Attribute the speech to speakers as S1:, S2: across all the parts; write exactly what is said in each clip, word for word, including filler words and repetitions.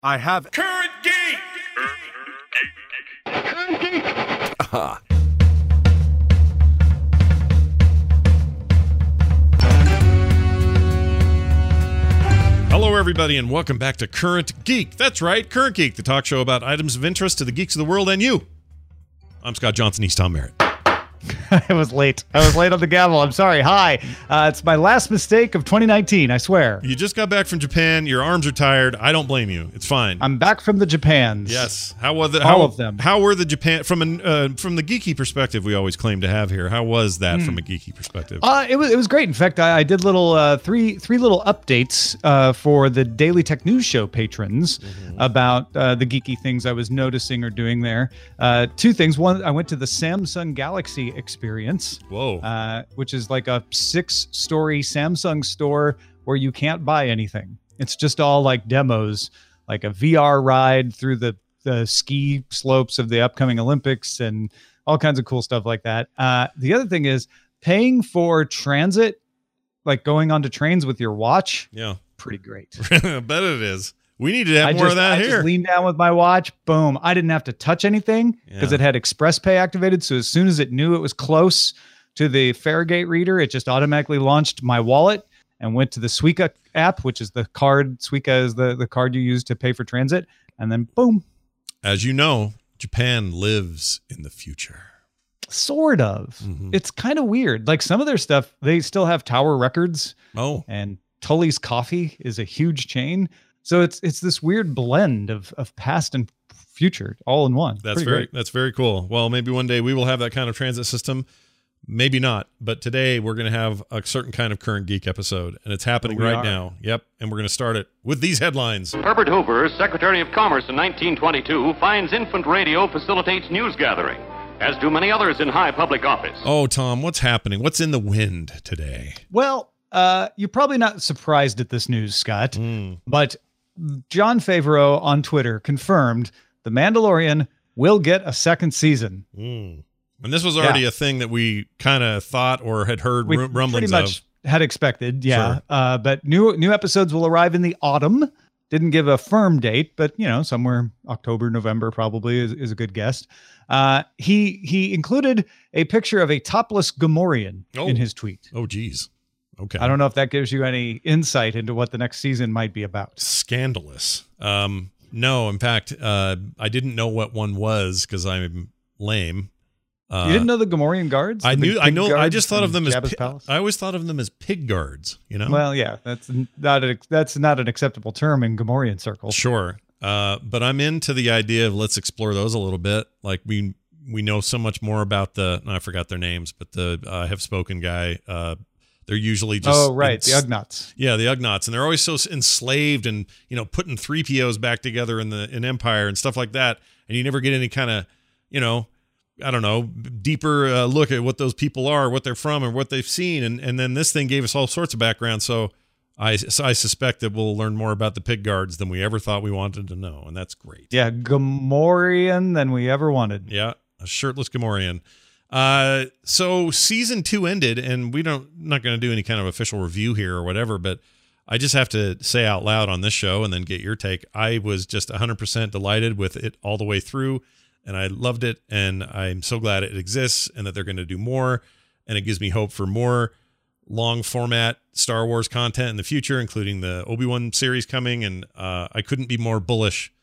S1: I have
S2: Current Geek!
S1: Current Geek! Aha.
S3: Hello, everybody, and welcome back to Current Geek. That's right, Current Geek, the talk show about items of interest to the geeks of the world and you. I'm Scott Johnson. He's Tom Merritt.
S4: I was late. I was late on the gavel. I'm sorry. Hi. Uh, it's my last mistake of twenty nineteen, I swear.
S3: You just got back from Japan. Your arms are tired. I don't blame you. It's fine.
S4: I'm back from the Japans.
S3: Yes. How was the,
S4: All
S3: how,
S4: of them.
S3: How were the Japan from an uh, from the geeky perspective we always claim to have here? How was that
S4: Mm.
S3: from a geeky perspective?
S4: Uh, it was it was great. In fact, I, I did little uh, three three little updates uh, for the Daily Tech News Show patrons mm-hmm. about uh, the geeky things I was noticing or doing there. Uh, two things. One, I went to the Samsung Galaxy Experience.
S3: Whoa.
S4: Uh, which is like a six-story Samsung store where you can't buy anything. It's just all like demos, like a V R ride through the, the ski slopes of the upcoming Olympics and all kinds of cool stuff like that. Uh, the other thing is paying for transit, like going onto trains with your watch.
S3: Yeah.
S4: Pretty great.
S3: I bet it is. We need to have
S4: I
S3: more
S4: just,
S3: of that
S4: I
S3: here.
S4: just leaned down with my watch. Boom. I didn't have to touch anything because
S3: Yeah.
S4: it had Express Pay activated. So as soon as it knew it was close to the Fargate reader, it just automatically launched my wallet and went to the Suica app, which is the card. Suica is the, the card you use to pay for transit. And then boom.
S3: As you know, Japan lives in the future.
S4: Sort of.
S3: Mm-hmm.
S4: It's kind of weird. Like some of their stuff, they still have Tower Records.
S3: Oh.
S4: And Tully's Coffee is a huge chain. So it's it's this weird blend of of past and future all in one.
S3: That's
S4: Pretty
S3: very
S4: great.
S3: that's very cool. Well, maybe one day we will have that kind of transit system. Maybe not. But today we're going to have a certain kind of Current Geek episode, and it's happening
S4: We
S3: right
S4: are.
S3: now. Yep. And we're going to start it with these headlines.
S5: Herbert Hoover, Secretary of Commerce in nineteen twenty-two, finds infant radio facilitates news gathering, as do many others in high public office.
S3: Oh, Tom, what's happening? What's in the wind today?
S4: Well, uh, you're probably not surprised at this news, Scott,
S3: Mm.
S4: but Jon Favreau on Twitter confirmed The Mandalorian will get a second season.
S3: Mm. And this was already
S4: Yeah.
S3: a thing that we kind of thought or had heard
S4: We
S3: ru- rumblings
S4: pretty much
S3: of.
S4: had expected, yeah.
S3: Sure.
S4: Uh, but new new episodes will arrive in the autumn. Didn't give a firm date, but you know, somewhere October, November probably is, is a good guess. Uh, he he included a picture of a topless Gamorrean
S3: Oh.
S4: in his tweet.
S3: Oh, geez. Okay.
S4: I don't know if that gives you any insight into what the next season might be about.
S3: Scandalous. Um, no, in fact, uh, I didn't know what one was because I'm lame. Uh,
S4: You didn't know the Gamorrean guards?
S3: I
S4: The
S3: knew.
S4: big
S3: I know. I
S4: guards
S3: just thought of
S4: in
S3: them as.
S4: Jabba's
S3: pi-
S4: palace?
S3: I always thought of them as pig guards. You know.
S4: Well, yeah, that's not a, that's not an acceptable term in Gamorrean circles.
S3: Sure. Uh, but I'm into the idea of let's explore those a little bit. Like we we know so much more about the. I forgot their names, but the uh, have spoken guy. Uh, they're usually just.
S4: Oh, right,
S3: ins-
S4: the Ugnaughts.
S3: Yeah, the Ugnaughts, and they're always so enslaved, and you know, putting three P Os back together in the in Empire and stuff like that, and you never get any kind of, you know, I don't know, deeper uh, look at what those people are, what they're from, and what they've seen, and and then this thing gave us all sorts of background. So I so I suspect that we'll learn more about the pig guards than we ever thought we wanted to know, and that's great.
S4: Yeah, Gamorrean than we ever wanted.
S3: Yeah, a shirtless Gamorrean. Uh, so season two ended, and we don't not going to do any kind of official review here or whatever, but I just have to say out loud on this show and then get your take. I was just one hundred percent delighted with it all the way through, and I loved it, and I'm so glad it exists and that they're going to do more, and it gives me hope for more long format Star Wars content in the future, including the Obi-Wan series coming, and uh, I couldn't be more bullish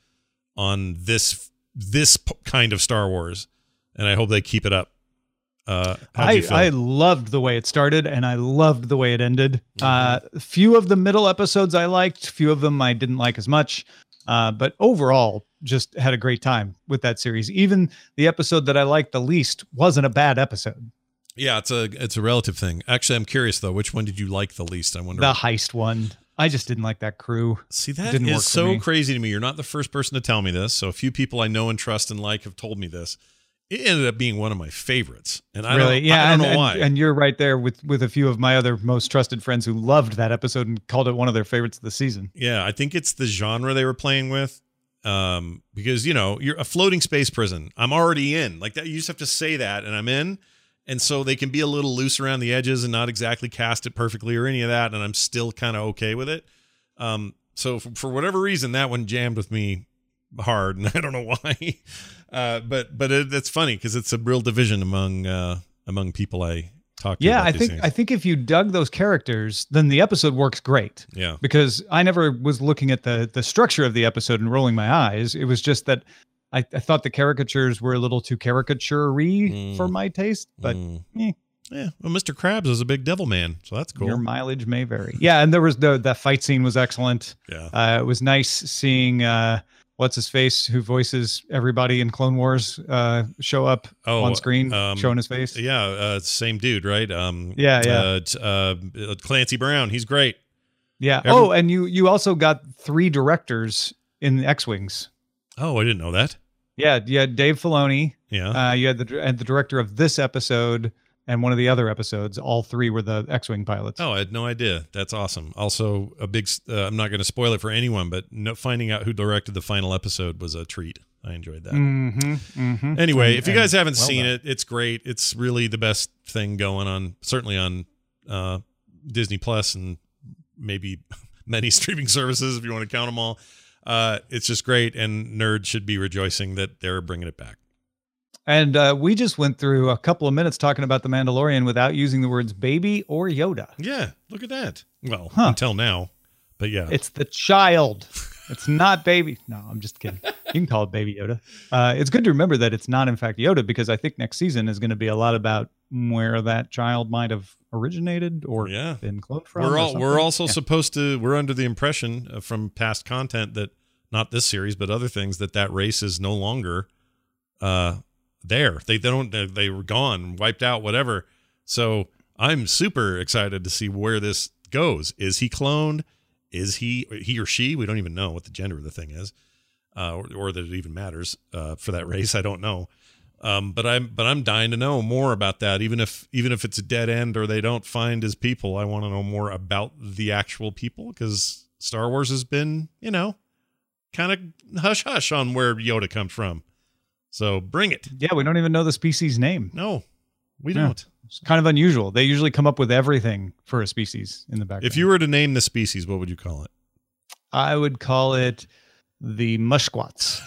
S3: on this this p- kind of Star Wars, and I hope they keep it up. Uh, how'd
S4: I,
S3: you feel?
S4: I loved the way it started and I loved the way it ended.
S3: Mm-hmm.
S4: Uh, few of the middle episodes I liked, few of them I didn't like as much. Uh, but overall, just had a great time with that series. Even the episode that I liked the least wasn't a bad episode.
S3: Yeah, it's a it's a relative thing. Actually, I'm curious though, which one did you like the least? I wonder.
S4: The heist one. I just didn't like that crew.
S3: See,
S4: It
S3: that
S4: didn't work
S3: is
S4: for
S3: so
S4: me.
S3: crazy to me. You're not the first person to tell me this. So a few people I know and trust and like have told me this. It ended up being one of my favorites, and I
S4: really,
S3: don't,
S4: yeah,
S3: I don't
S4: and,
S3: know
S4: and-
S3: why.
S4: And you're right there with with a few of my other most trusted friends who loved that episode and called it one of their favorites of the season.
S3: Yeah, I think it's the genre they were playing with. Um, because you know, you're a floating space prison. I'm already in. Like that, you just have to say that, and I'm in. And so they can be a little loose around the edges and not exactly cast it perfectly or any of that, and I'm still kind of okay with it. Um, So f- for whatever reason, that one jammed with me hard, and I don't know why. Uh, but but it, it's funny because it's a real division among uh, among people I talk to.
S4: Yeah,
S3: about
S4: I
S3: these
S4: think
S3: things.
S4: I think if you dug those characters, then the episode works great.
S3: Yeah.
S4: Because I never was looking at the the structure of the episode and rolling my eyes. It was just that I, I thought the caricatures were a little too caricature-y
S3: Mm.
S4: for my taste, but
S3: Mm.
S4: eh,
S3: Yeah. Well, Mister Krabs is a big devil man, so that's cool.
S4: your mileage may vary. Yeah, and there was the that fight scene was excellent.
S3: Yeah.
S4: Uh, it was nice seeing uh, what's his face who voices everybody in Clone Wars uh, show up
S3: Oh,
S4: on screen,
S3: um,
S4: showing his face.
S3: Yeah, uh, same dude, right? Um,
S4: Yeah, yeah.
S3: Uh, t- uh, Clancy Brown, he's great.
S4: Yeah.
S3: Every-
S4: oh, and you you also got three directors in X-Wings.
S3: Oh, I didn't know that.
S4: Yeah, you had Dave Filoni.
S3: Yeah.
S4: Uh, you had the and the director of this episode and one of the other episodes. All three were the X-Wing pilots.
S3: Oh, I had no idea. That's awesome. Also, a big. s- Uh, I'm not going to spoil it for anyone, but no, finding out who directed the final episode was a treat. I enjoyed that.
S4: Mm-hmm, mm-hmm.
S3: Anyway,
S4: And-
S3: if you
S4: and
S3: guys haven't
S4: well
S3: seen
S4: done.
S3: it, it's great. It's really the best thing going on, certainly on uh, Disney Plus and maybe many streaming services if you want to count them all. Uh, it's just great, and nerds should be rejoicing that they're bringing it back.
S4: And uh, we just went through a couple of minutes talking about the Mandalorian without using the words baby or Yoda.
S3: Yeah, look at that. Well,
S4: Huh.
S3: until now, but yeah.
S4: It's the child. It's not baby. No, I'm just kidding. You can call it baby Yoda. Uh, it's good to remember that it's not in fact Yoda, because I think next season is going to be a lot about where that child might have originated or
S3: Yeah.
S4: been cloned from.
S3: We're
S4: or
S3: all we're
S4: something.
S3: also
S4: Yeah.
S3: supposed to. We're under the impression uh, from past content that not this series, but other things, that that race is no longer uh, there. They, they don't. They, they were gone, wiped out, whatever. So I'm super excited to see where this goes. Is he cloned? Is he he or she? We don't even know what the gender of the thing is, uh, or, or that it even matters uh, for that race. I don't know. Um, but I'm but I'm dying to know more about that. Even if even if it's a dead end or they don't find his people, I want to know more about the actual people, because Star Wars has been, you know, kind of hush hush on where Yoda comes from. So bring it.
S4: Yeah, we don't even know the species name.
S3: No, we
S4: Yeah.
S3: don't.
S4: It's kind of unusual. They usually come up with everything for a species in the background.
S3: If you were to name the species, what would you call it?
S4: I would call it the mushquats.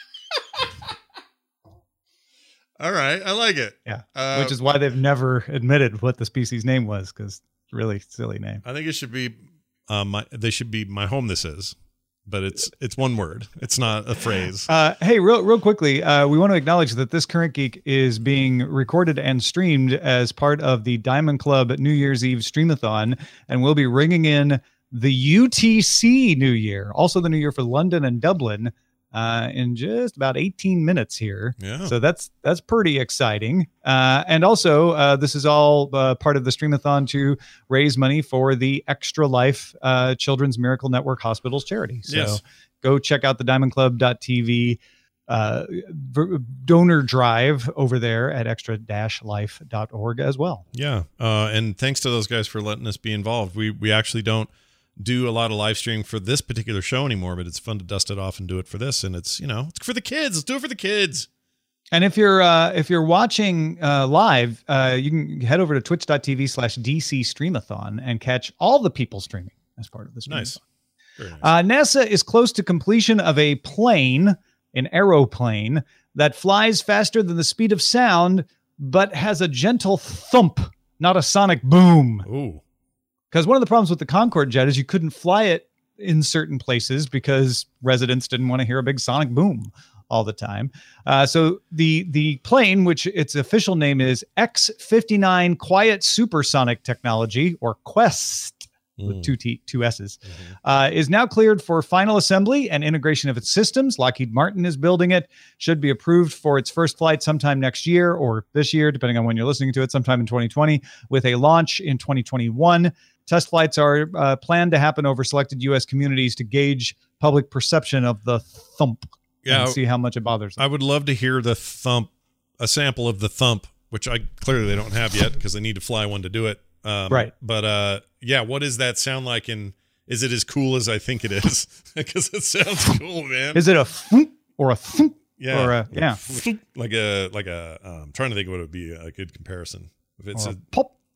S3: All right, I like it.
S4: Yeah,
S3: Uh,
S4: which is why they've never admitted what the species name was, because really silly name.
S3: I think it should be. Um, my, they should be my home. This is, but it's it's one word. It's not a phrase.
S4: Uh, hey, real real quickly, uh, we want to acknowledge that this Current Geek is being recorded and streamed as part of the Diamond Club New Year's Eve Streamathon, and we'll be ringing in the U T C New Year, also the New Year for London and Dublin, uh, in just about eighteen minutes here.
S3: Yeah.
S4: So that's that's pretty exciting. Uh, and also, uh, this is all uh, part of the Streamathon to raise money for the Extra Life uh, Children's Miracle Network Hospitals charity. So
S3: Yes.
S4: go check out the diamond club dot t v uh, v- donor drive over there at extra dash life dot org as well.
S3: Yeah, uh, and thanks to those guys for letting us be involved. We we actually don't do a lot of live streaming for this particular show anymore, but it's fun to dust it off and do it for this. And it's, you know, it's for the kids. Let's do it for the kids.
S4: And if you're uh, if you're watching uh, live, uh, you can head over to twitch dot t v slash D C Streamathon and catch all the people streaming as part of the stream.
S3: Nice. Very nice.
S4: Uh, NASA is close to completion of a plane, an aeroplane, that flies faster than the speed of sound, but has a gentle thump, not a sonic boom.
S3: Ooh.
S4: Because one of the problems with the Concorde jet is you couldn't fly it in certain places because residents didn't want to hear a big sonic boom all the time. Uh, so the the plane, which its official name is X fifty-nine Quiet Supersonic Technology, or QUEST, with
S3: Mm.
S4: two T, two S's,
S3: Mhm.
S4: uh, is now cleared for final assembly and integration of its systems. Lockheed Martin is building it. Should be approved for its first flight sometime next year or this year, depending on when you're listening to it, sometime in twenty twenty, with a launch in twenty twenty-one. Test flights are uh, planned to happen over selected U S communities to gauge public perception of the thump
S3: Yeah,
S4: and see how much it bothers them.
S3: I would love to hear the thump, a sample of the thump, which I clearly they don't have yet because they need to fly one to do it. Um,
S4: Right.
S3: But uh, yeah, what does that sound like? And is it as cool as I think it is? Because it sounds cool, man.
S4: Is it a thump or a thump?
S3: Yeah.
S4: Or a, yeah.
S3: Like a, like a, um, trying to think of what would be a good comparison. If it's
S4: Or
S3: a,
S4: a pop.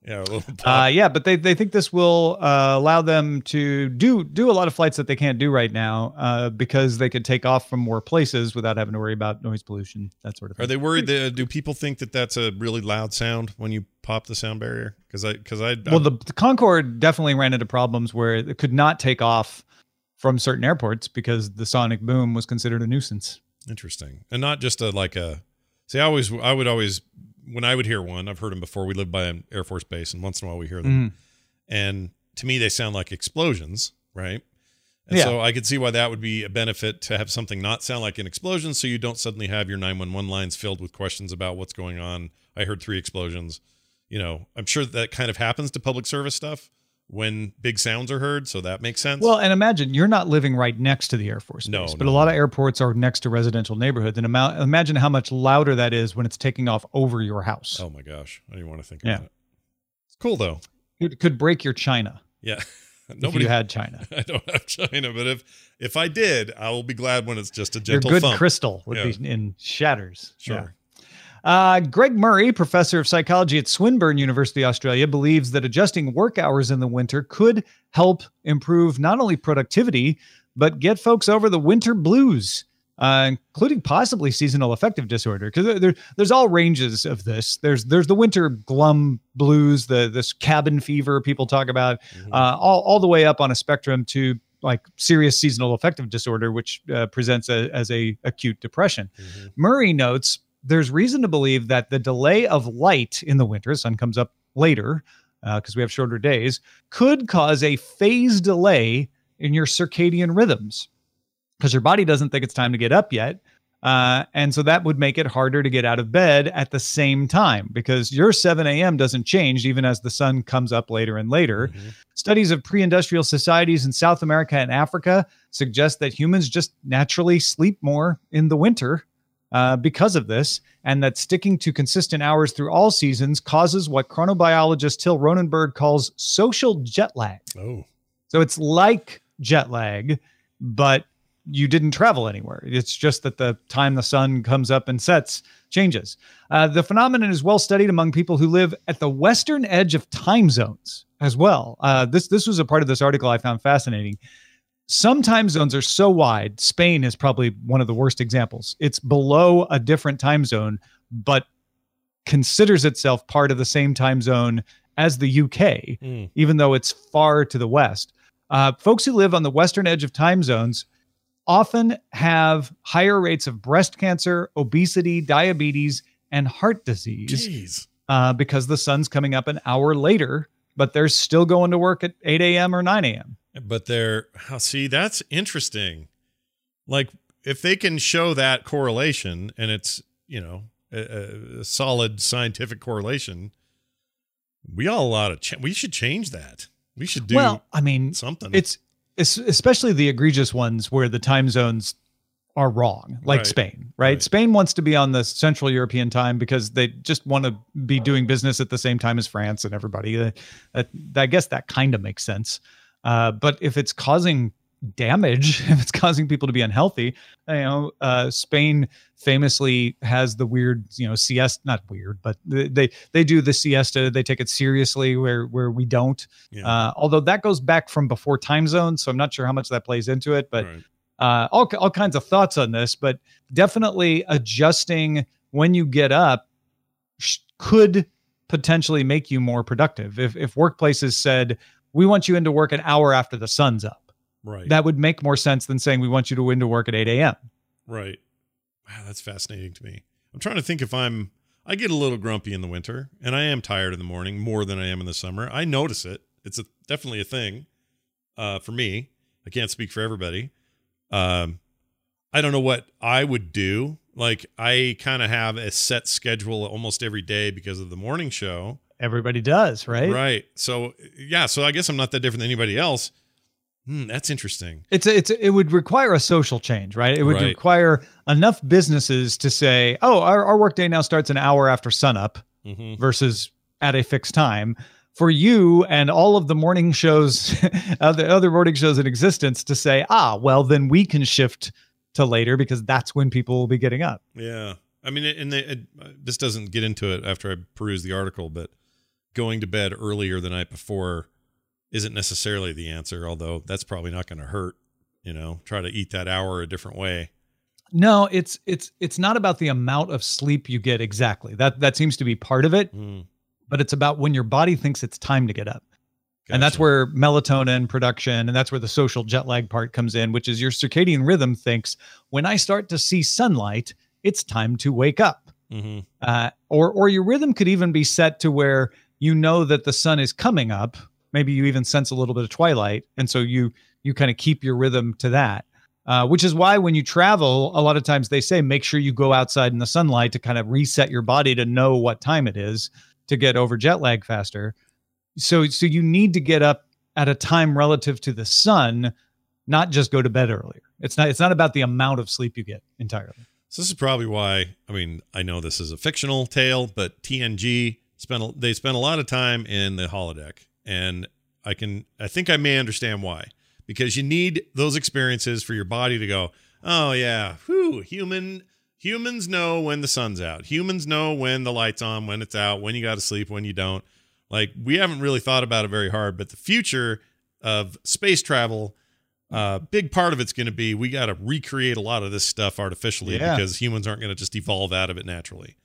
S3: Yeah, a little pop.
S4: Uh, yeah, but they, they think this will uh, allow them to do do a lot of flights that they can't do right now uh, because they could take off from more places without having to worry about noise pollution, that sort of thing.
S3: Are they worried that, do people think that that's a really loud sound when you pop the sound barrier? Because I, because I,
S4: Well, the, the Concorde definitely ran into problems where it could not take off from certain airports because the sonic boom was considered a nuisance.
S3: Interesting. And not just a, like a, see, I always, I would always, when I would hear one, I've heard them before. We live by an Air Force base, and once in a while we hear them.
S4: Mm-hmm.
S3: And to me, they sound like explosions, right? And
S4: Yeah.
S3: so I could see why that would be a benefit to have something not sound like an explosion, so you don't suddenly have your nine one one lines filled with questions about what's going on. I heard three explosions. You know, I'm sure that kind of happens to public service stuff when big sounds are heard, so that makes sense.
S4: Well, and imagine you're not living right next to the Air Force
S3: No,
S4: base, but
S3: no.
S4: a lot of airports are next to residential neighborhoods. And ima- imagine how much louder that is when it's taking off over your house.
S3: Oh my gosh, I don't even want to think
S4: Yeah.
S3: about it. It's cool though.
S4: It could break your china
S3: Yeah.
S4: if you had china.
S3: I don't have China, but if if I did, I will be glad when it's just a
S4: Your
S3: gentle
S4: good
S3: thump.
S4: crystal would
S3: Yeah.
S4: be in shatters.
S3: Sure.
S4: Yeah. Uh, Greg Murray, professor of psychology at Swinburne University, Australia, believes that adjusting work hours in the winter could help improve not only productivity, but get folks over the winter blues, uh, including possibly seasonal affective disorder. Because there, there's all ranges of this. There's there's the winter glum blues, the this cabin fever people talk about,
S3: Mhm.
S4: uh, all all the way up on a spectrum to like serious seasonal affective disorder, which uh, presents a, as a acute depression.
S3: Mhm.
S4: Murray notes there's reason to believe that the delay of light in the winter, sun comes up later because uh, we have shorter days, could cause a phase delay in your circadian rhythms because your body doesn't think it's time to get up yet. Uh, and so that would make it harder to get out of bed at the same time because your seven a.m. doesn't change even as the sun comes up later and later.
S3: Mhm.
S4: Studies of pre-industrial societies in South America and Africa suggest that humans just naturally sleep more in the winter uh, because of this, and that sticking to consistent hours through all seasons causes what chronobiologist Till Ronenberg calls social jet lag.
S3: Oh.
S4: So it's like jet lag, but you didn't travel anywhere. It's just that the time the sun comes up and sets changes. Uh, the phenomenon is well studied among people who live at the western edge of time zones as well. Uh, this this was a part of this article I found fascinating. Some time zones are so wide. Spain is probably one of the worst examples. It's below a different time zone, but considers itself part of the same time zone as the U K,
S3: Mm.
S4: even though it's far to the west. Uh, folks who live on the western edge of time zones often have higher rates of breast cancer, obesity, diabetes, and heart disease
S3: Jeez.
S4: uh, because the sun's coming up an hour later, but they're still going to work at eight a.m. or nine a.m.
S3: But they're, oh, see, that's interesting. Like, if they can show that correlation and it's, you know, a, a solid scientific correlation, we all a lot of, ch- we should change that. We should do
S4: Well, I mean,
S3: something.
S4: it's, it's especially the egregious ones where the time zones are wrong, like
S3: Right.
S4: Spain, right?
S3: Right.
S4: Spain wants to be on the Central European time because they just want to be doing business at the same time as France and everybody. Uh, that, I guess that kind of makes sense. Uh, but if it's causing damage, if it's causing people to be unhealthy, you know, uh, Spain famously has the weird, you know, siesta, not weird, but they, they, they do the siesta. They take it seriously where, where we don't.
S3: Yeah.
S4: Uh, although that goes back from before time zones. So I'm not sure how much that plays into it, but
S3: Right.
S4: uh, all, all kinds of thoughts on this, but definitely adjusting when you get up sh- could potentially make you more productive. If, if workplaces said, we want you into work an hour after the sun's up,
S3: Right.
S4: that would make more sense than saying we want you to into work at eight a.m.
S3: Right. Wow, that's fascinating to me. I'm trying to think if I'm, I get a little grumpy in the winter and I am tired in the morning more than I am in the summer. I notice it. It's a, definitely a thing uh, for me. I can't speak for everybody. Um, I don't know what I would do. Like, I kind of have a set schedule almost every day because of the morning show.
S4: Everybody does, right?
S3: Right. So, yeah. So I guess I'm not that different than anybody else. Hmm, that's interesting.
S4: It's a, it's a, it would require a social change, right? It would
S3: Right.
S4: require enough businesses to say, oh, our, our workday now starts an hour after sunup
S3: Mm-hmm.
S4: versus at a fixed time. For you and all of the morning shows, other other morning shows in existence, to say, ah, well, then we can shift to later because that's when people will be getting up.
S3: Yeah. I mean, and they, it, this doesn't get into it after I peruse the article, but going to bed earlier the night before isn't necessarily the answer, although that's probably not going to hurt, you know, try to eat that hour a different way.
S4: No, it's it's it's not about the amount of sleep you get exactly. That that seems to be part of it,
S3: Mm,
S4: but it's about when your body thinks it's time to get up. And that's
S3: gotcha.
S4: where melatonin production, and that's where the social jet lag part comes in, which is your circadian rhythm thinks, when I start to see sunlight, it's time to wake up.
S3: Mhm.
S4: Uh, or or your rhythm could even be set to where you know that the sun is coming up. Maybe you even sense a little bit of twilight, and so you you kind of keep your rhythm to that. Uh, which is why when you travel, a lot of times they say make sure you go outside in the sunlight to kind of reset your body to know what time it is to get over jet lag faster. So so you need to get up at a time relative to the sun, not just go to bed earlier. It's not it's not about the amount of sleep you get entirely.
S3: So this is probably why, I mean, I know this is a fictional tale, but T N G spent a- they spent a lot of time in the holodeck, and I can I think I may understand why. Because you need those experiences for your body to go, oh yeah, whew, human humans know when the sun's out. Humans know when the light's on, when it's out, when you got to sleep, when you don't. Like, we haven't really thought about it very hard, but the future of space travel, uh, big part of it's going to be we got to recreate a lot of this stuff artificially
S4: Yeah.
S3: because humans aren't going to just evolve out of it naturally.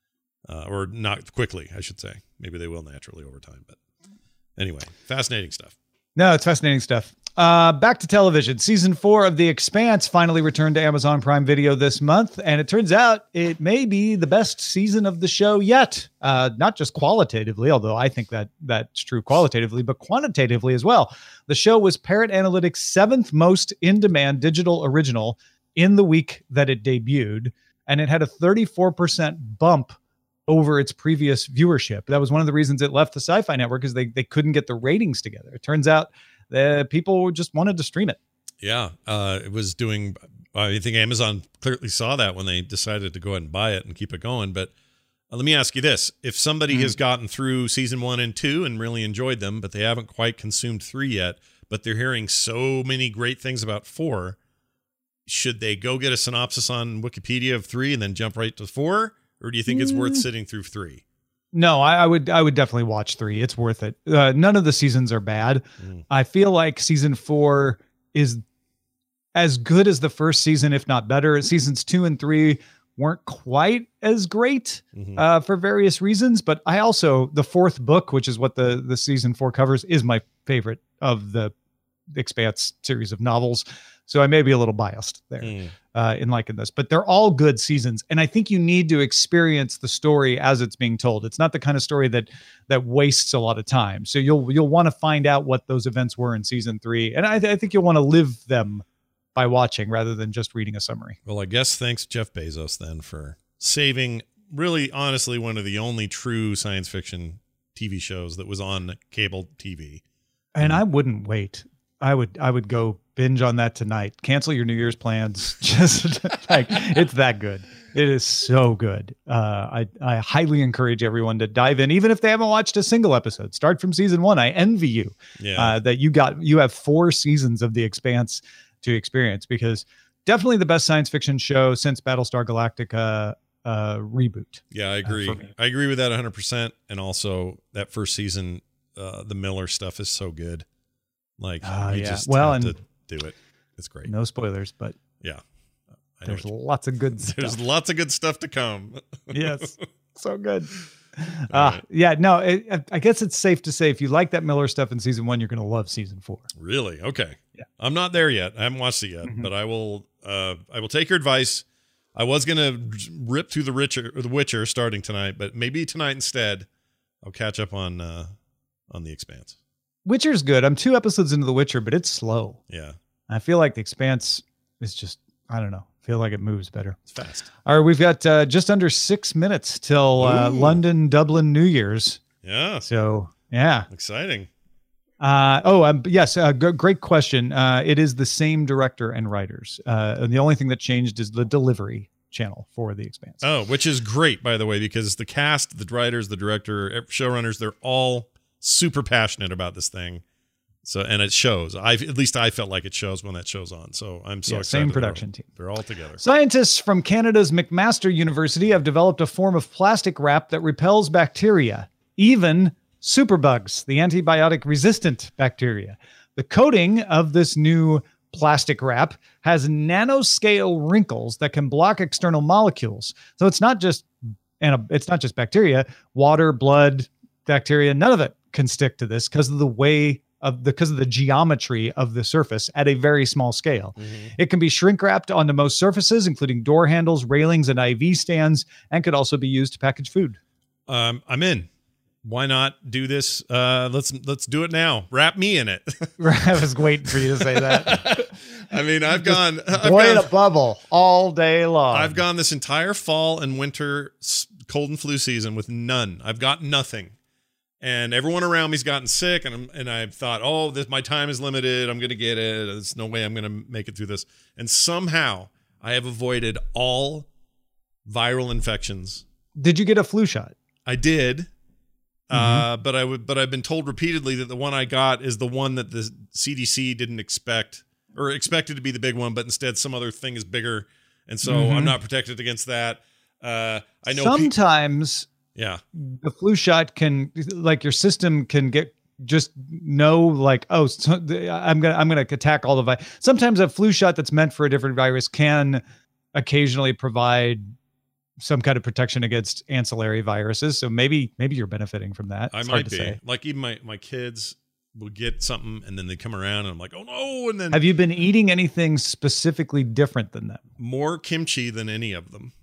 S3: Uh, or not quickly, I should say. Maybe they will naturally over time. But anyway, fascinating stuff.
S4: No, it's fascinating stuff. Uh, back to television. Season four of The Expanse finally returned to Amazon Prime Video this month, and it turns out it may be the best season of the show yet. Uh, not just qualitatively, although I think that that's true qualitatively, but quantitatively as well. The show was Parrot Analytics' seventh most in-demand digital original in the week that it debuted, and it had a thirty-four percent bump over its previous viewership. That was one of the reasons it left the Sci-Fi Network, is they they couldn't get the ratings together. It turns out that people just wanted to stream it.
S3: Yeah, uh, it was doing. I think Amazon clearly saw that when they decided to go ahead and buy it and keep it going. But uh, let me ask you this: if somebody
S4: Mm.
S3: has gotten through season one and two and really enjoyed them, but they haven't quite consumed three yet, but they're hearing so many great things about four, should they go get a synopsis on Wikipedia of three and then jump right to four, or do you think it's worth sitting through three?
S4: No, I, I would I would definitely watch three. It's worth it. Uh, none of the seasons are bad.
S3: Mm.
S4: I feel like season four is as good as the first season, if not better. Seasons two and three weren't quite as great
S3: Mhm.
S4: uh, for various reasons, but I also, the fourth book, which is what the the season four covers, is my favorite of the Expanse series of novels. So I may be a little biased there.
S3: Mm.
S4: Uh, in liking this, but they're all good seasons, and I think you need to experience the story as it's being told. It's not the kind of story that that wastes a lot of time. So you'll you'll want to find out what those events were in season three, and I, th- I think you'll want to live them by watching rather than just reading a summary.
S3: Well, I guess thanks Jeff Bezos then for saving, really, honestly, one of the only true science fiction T V shows that was on cable T V.
S4: And I wouldn't wait. I would I would go binge on that tonight. Cancel your New Year's plans. Just like, it's that good. It is so good. Uh, I I highly encourage everyone to dive in, even if they haven't watched a single episode. Start from season one. I envy you
S3: Yeah.
S4: uh, that you got you have four seasons of The Expanse to experience, because definitely the best science fiction show since Battlestar Galactica uh, reboot.
S3: Yeah, I agree.
S4: for me.
S3: I agree with that one hundred percent. And also, that first season, uh, the Miller stuff is so good. Like,
S4: Ah,
S3: you
S4: yeah.
S3: just
S4: Well,
S3: have
S4: and-
S3: to do it. It's great.
S4: No spoilers, but
S3: Yeah. I know
S4: there's
S3: what you-
S4: lots of good
S3: there's
S4: stuff.
S3: lots of good stuff to come.
S4: Yes, so good.
S3: All
S4: Uh,
S3: right.
S4: yeah, no, it, I- I guess it's safe to say if you like that Miller stuff in season one, you're going to love season four.
S3: Really? Okay.
S4: Yeah.
S3: I'm not there yet. I haven't watched it yet,
S4: Mhm.
S3: but I will. Uh, I will take your advice. I was gonna rip through the Witcher, the Witcher starting tonight, but maybe tonight instead, I'll catch up on uh, on The Expanse.
S4: Witcher's good. I'm two episodes into The Witcher, but it's slow.
S3: Yeah,
S4: I feel like The Expanse is just, I don't know, I feel like it moves better.
S3: it's fast.
S4: All right, we've got uh, just under six minutes till uh,
S3: Ooh.
S4: London, Dublin, New Year's.
S3: Yeah,
S4: So, yeah.
S3: exciting.
S4: Uh, oh, um, yes. Uh, g- great question. Uh, it is the same director and writers. Uh, and the only thing that changed is the delivery channel for The Expanse.
S3: Oh, which is great, by the way, because the cast, the writers, the director, showrunners, they're all super passionate about this thing. So, and it shows. I at least I felt like it shows when that show's on. So I'm so
S4: Yeah,
S3: excited.
S4: same
S3: they're-
S4: production team.
S3: They're all together.
S4: Scientists from Canada's McMaster University have developed a form of plastic wrap that repels bacteria, even superbugs, the antibiotic resistant bacteria. The coating of this new plastic wrap has nanoscale wrinkles that can block external molecules. So it's not just and it's not just bacteria, water, blood, bacteria, none of it can stick to this because of the way of the because of the geometry of the surface at a very small scale. Mm-hmm. It can be shrink wrapped onto most surfaces, including door handles, railings, and I V stands, and could also be used to package food.
S3: Um, I'm in. Why not do this? Uh, let's let's do it now. Wrap me in it.
S4: I was waiting for you to say that.
S3: I mean, I've gone I've
S4: boy in
S3: gone,
S4: a bubble all day long.
S3: I've gone this entire fall and winter cold and flu season with none. I've got nothing. And everyone around me's gotten sick, and I'm, and I've thought, oh, this my time is limited. I'm going to get it. There's no way I'm going to make it through this. And somehow I have avoided all viral infections.
S4: Did you get a flu shot?
S3: I did,
S4: mm-hmm.
S3: uh, but I would. But I've been told repeatedly that the one I got is the one that the C D C didn't expect or expected to be the big one, but instead some other thing is bigger, and so mm-hmm. I'm not protected against that. Uh, I know
S4: sometimes.
S3: Pe- Yeah.
S4: The flu shot can, like, your system can get just know like, oh, so I'm going to, I'm going to attack all the vi-. Sometimes a flu shot that's meant for a different virus can occasionally provide some kind of protection against ancillary viruses. So maybe, maybe you're benefiting from that.
S3: I
S4: it's
S3: might be
S4: say.
S3: Like even my, my kids will get something and then they come around and I'm like, oh no. And then
S4: have you been eating anything specifically different than that?
S3: More kimchi than any of them.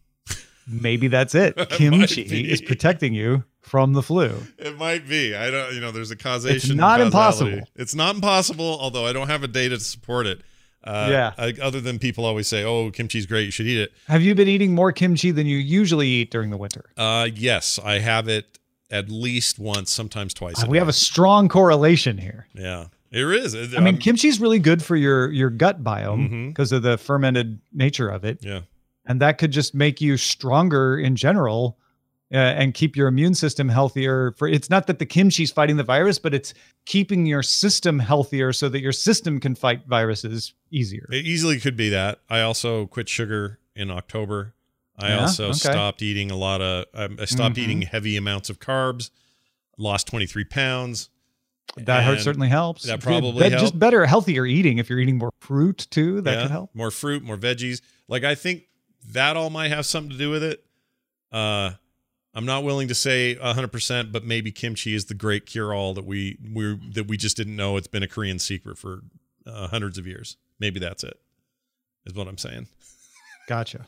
S4: Maybe that's it. Kimchi is protecting you from the flu.
S3: It might be. I don't, you know, there's a causation.
S4: It's not
S3: causality.
S4: impossible.
S3: It's not impossible, although I don't have a data to support it. Uh,
S4: yeah.
S3: I, other than people always say, oh, kimchi's great. You should eat it.
S4: Have you been eating more kimchi than you usually eat during the winter?
S3: Uh, yes, I have it at least once, sometimes twice.
S4: Uh, we have a strong correlation here.
S3: Yeah. There is.
S4: I mean, kimchi is really good for your, your gut biome because mm-hmm. of the fermented nature of it.
S3: Yeah.
S4: And that could just make you stronger in general uh, and keep your immune system healthier. For it's not that the kimchi is fighting the virus, but it's keeping your system healthier so that your system can fight viruses easier.
S3: It easily could be that. I also quit sugar in October. I
S4: yeah?
S3: also
S4: okay.
S3: stopped eating a lot of, I stopped
S4: mm-hmm.
S3: eating heavy amounts of carbs, lost twenty-three pounds.
S4: That hurt, certainly helps.
S3: That probably
S4: Be-
S3: helps.
S4: Just better, healthier eating. If you're eating more fruit too, that
S3: yeah,
S4: could help.
S3: More fruit, more veggies. Like I think that all might have something to do with it. Uh, I'm not willing to say one hundred percent, but maybe kimchi is the great cure-all that we we that we just didn't know. It's been a Korean secret for uh, hundreds of years. Maybe that's it, is what I'm saying.
S4: Gotcha.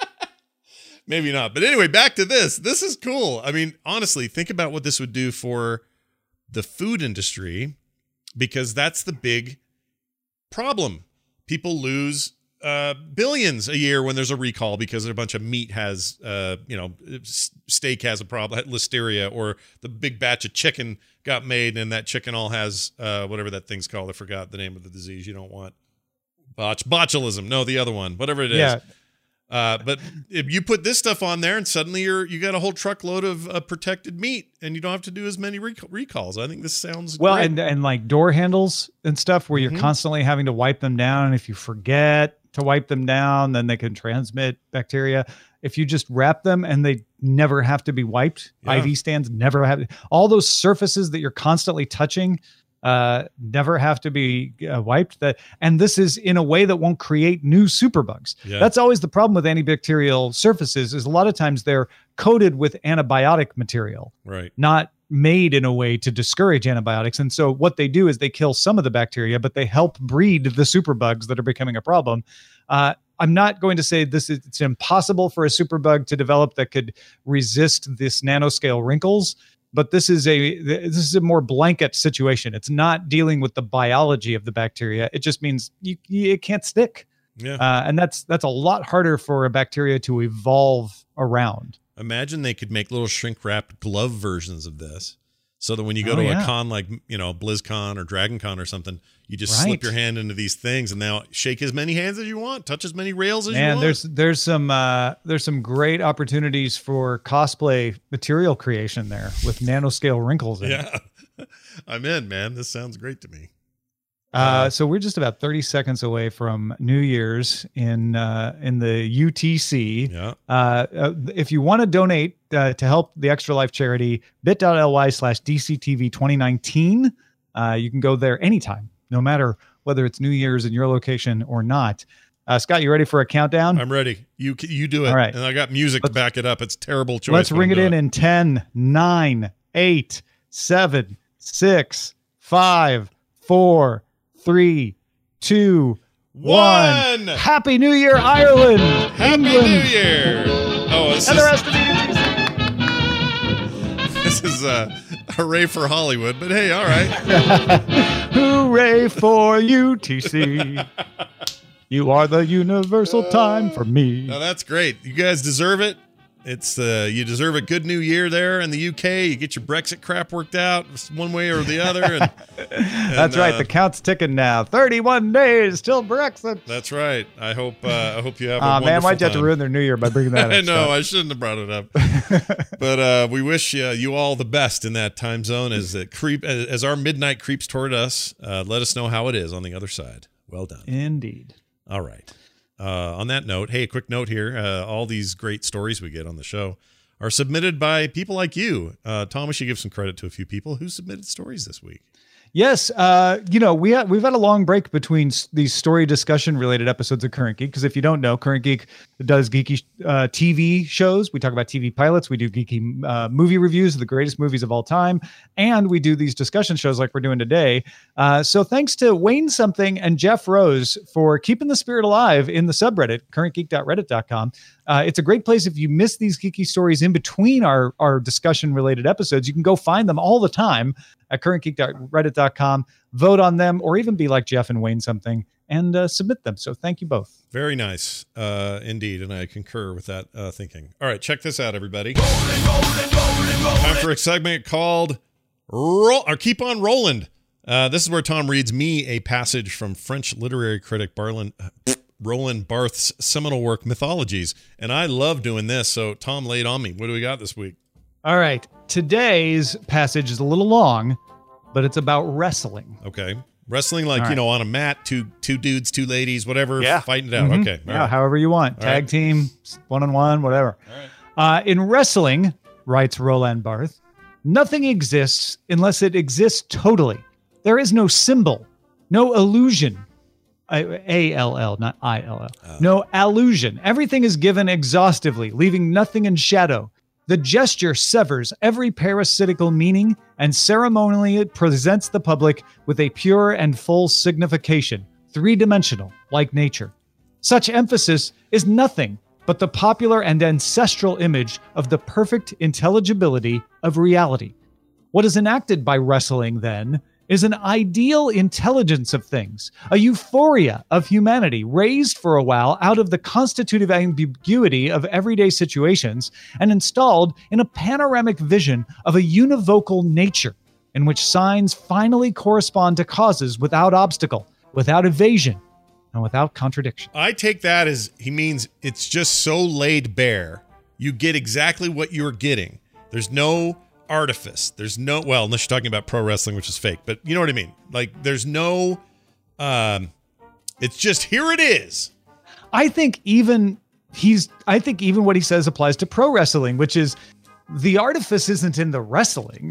S3: Maybe not. But anyway, back to this. This is cool. I mean, honestly, think about what this would do for the food industry, because that's the big problem. People lose uh billions a year when there's a recall because a bunch of meat has uh you know steak has a problem, listeria, or the big batch of chicken got made and that chicken all has uh whatever that thing's called. I forgot the name of the disease you don't want. Botch botulism. No, the other one, whatever it is.
S4: Yeah.
S3: Uh, but if you put this stuff on there and suddenly you're you got a whole truckload of uh, protected meat and you don't have to do as many rec- recalls. I think this sounds
S4: well,
S3: great.
S4: and and like door handles and stuff where you're
S3: mm-hmm. constantly
S4: having to wipe them down, and if you forget to wipe them down, then they can transmit bacteria. If you just wrap them and they never have to be wiped,
S3: yeah.
S4: I V stands never have all those surfaces that you're constantly touching. Uh, never have to be uh, wiped. That and this is in a way that won't create new superbugs.
S3: Yeah.
S4: That's always the problem with antibacterial surfaces. Is a lot of times they're coated with antibiotic material,
S3: right?
S4: Not made in a way to discourage antibiotics. And so what they do is they kill some of the bacteria, but they help breed the superbugs that are becoming a problem. Uh, I'm not going to say this is it's impossible for a superbug to develop that could resist this nanoscale wrinkles. But this is a this is a more blanket situation. It's not dealing with the biology of the bacteria. It just means you, you it can't stick.
S3: Yeah,
S4: uh, and that's that's a lot harder for a bacteria to evolve around.
S3: Imagine they could make little shrink wrapped glove versions of this, so that when you go
S4: oh,
S3: to
S4: yeah.
S3: a con like you know BlizzCon or DragonCon or something, you just
S4: right.
S3: slip your hand into these things and now shake as many hands as you want, touch as many rails as
S4: Man,
S3: you want.
S4: there's there's some uh, there's some great opportunities for cosplay material creation there with nanoscale wrinkles in it.
S3: Yeah, I'm in, man. This sounds great to me.
S4: Uh, so we're just about thirty seconds away from New Year's in uh, in the U T C.
S3: Yeah.
S4: Uh, uh, if you want to donate uh, to help the Extra Life charity, bit.ly slash DCTV twenty nineteen. Uh, you can go there anytime, no matter whether it's New Year's in your location or not. Uh, Scott, you ready for a countdown?
S3: I'm ready. You you do it.
S4: All right.
S3: And I got music
S4: Let's,
S3: to back it up. It's a terrible choice.
S4: Let's ring it in in ten, nine, eight, seven, six, five, four, three, two, one.
S3: One.
S4: Happy New Year, Ireland!
S3: Happy
S4: England,
S3: New Year! Oh, this
S4: and
S3: is,
S4: the rest of the U T C.
S3: this is uh, hooray for Hollywood, but hey, all right.
S4: Hooray for U T C. You are the universal time for me.
S3: Now that's great. You guys deserve it. It's uh, you deserve a good new year there in the U K. You get your Brexit crap worked out one way or the other. And, and
S4: That's right.
S3: uh,
S4: The count's ticking now. thirty-one days till Brexit.
S3: That's right. I hope uh, I hope you have.
S4: Ah,
S3: a
S4: man, why'd you have
S3: time.
S4: to ruin their New Year by bringing that up?
S3: I know
S4: Scott?
S3: I shouldn't have brought it up, but uh, we wish uh, you all the best in that time zone as it creep as our midnight creeps toward us. Uh, let us know how it is on the other side. Well done.
S4: Indeed.
S3: All right. Uh, on that note, hey, a quick note here. Uh, all these great stories we get on the show are submitted by people like you. Uh, Tom, we should give some credit to a few people who submitted stories this week.
S4: Yes, uh, you know, we ha- we've had a long break between s- these story discussion related episodes of Current Geek, because if you don't know, Current Geek does geeky uh, T V shows. We talk about T V pilots. We do geeky uh, movie reviews of the greatest movies of all time, and we do these discussion shows like we're doing today. Uh, so thanks to Wayne Something and Jeff Rose for keeping the spirit alive in the subreddit, current geek dot reddit dot com. Uh, it's a great place if you miss these geeky stories in between our, our discussion related episodes. You can go find them all the time at current geek dot reddit dot com, vote on them, or even be like Jeff and Wayne Something and uh, submit them. So thank you both.
S3: Very nice, uh, indeed, and I concur with that uh, thinking. All right, check this out, everybody. Rolling, rolling, rolling, rolling. Time for a segment called Roll or Keep on Rolling. Uh, this is where Tom reads me a passage from French literary critic Barlin, uh, Roland Barthes' seminal work, Mythologies, and I love doing this. So Tom, lay it on me. What do we got this week?
S4: All right. Today's passage is a little long, but it's about wrestling.
S3: Okay. Wrestling like,
S4: All right.
S3: you know, on a mat, two two dudes, two ladies, whatever,
S4: Yeah.
S3: fighting it out.
S4: Mhm.
S3: Okay. All
S4: Yeah,
S3: right.
S4: however you want.
S3: All
S4: Tag
S3: right.
S4: team, one-on-one, whatever.
S3: All right.
S4: Uh, in wrestling, writes Roland Barthes, nothing exists unless it exists totally. There is no symbol, no illusion. A L L, not I L L.
S3: Oh.
S4: No allusion. Everything is given exhaustively, leaving nothing in shadow. The gesture severs every parasitical meaning and ceremonially presents the public with a pure and full signification, three-dimensional, like nature. Such emphasis is nothing but the popular and ancestral image of the perfect intelligibility of reality. What is enacted by wrestling, then, is an ideal intelligence of things, a euphoria of humanity raised for a while out of the constitutive ambiguity of everyday situations and installed in a panoramic vision of a univocal nature in which signs finally correspond to causes without obstacle, without evasion, and without contradiction.
S3: I take that as he means it's just so laid bare. You get exactly what you're getting. There's no artifice. There's no, well, unless you're talking about pro wrestling, which is fake, but you know what I mean? Like, there's no, um, it's just here it is.
S4: I think even he's, I think even what he says applies to pro wrestling, which is the artifice isn't in the wrestling.